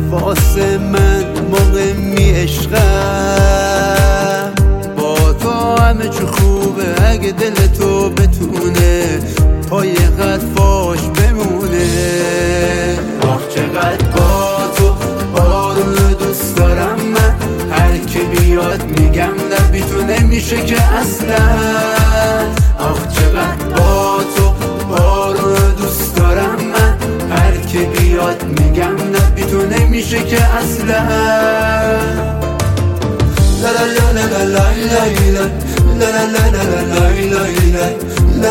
واسه من موقع می عشقم. با تو همه چه خوبه اگه دل تو بتونه پای قد فاش بمونه. آخ چقدر با تو بارون دوست دارم من، هر که بیاد میگم نه بی تو نمیشه که اصلا. آخ چقدر با تو بارون دوست دارم من، هر که بیاد میگم نه بی تو نمیشه که اصلا. لا لا لا لا لا لا لا لا لا لا لا لا لا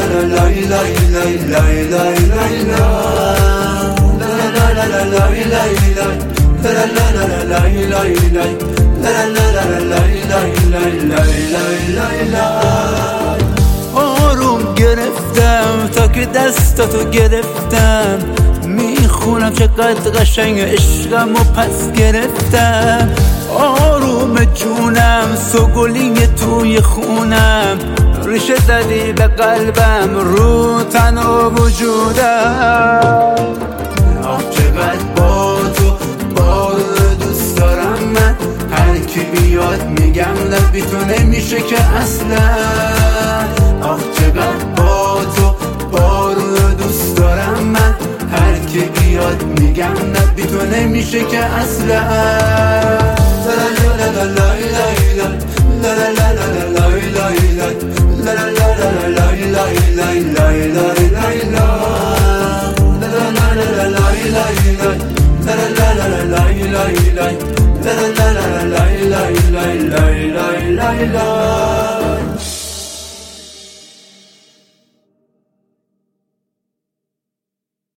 آروم گرفتم تا که دستاتو گرفتم، میخونم چقدر قشنگ عشقم و پس گرفتم. آروم جونم سوگلینگ توی خونم، ریشه زدی به قلبم رو تن و وجودم. آخ چقدر با تو بارون دوست دارم من، هر کی بیاد میگم نه بی تو نمیشه که اصلا. آخ چقدر با تو بارون دوست دارم من، هر کی بیاد میگم نه بی تو نمیشه که اصلا. لا لا لا لا لا لا لا لا لا لا لا